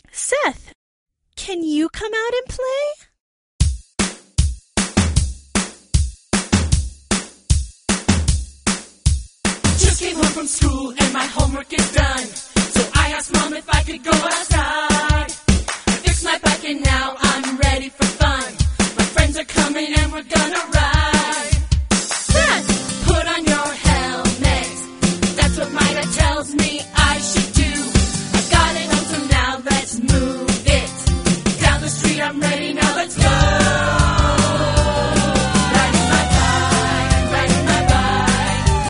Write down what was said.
Seth, can you come out and play? Just came home from school and my homework is done. So I asked Mom if I could go outside. I fixed my bike and now I'm ready for fun. My friends are coming and we're gonna ride.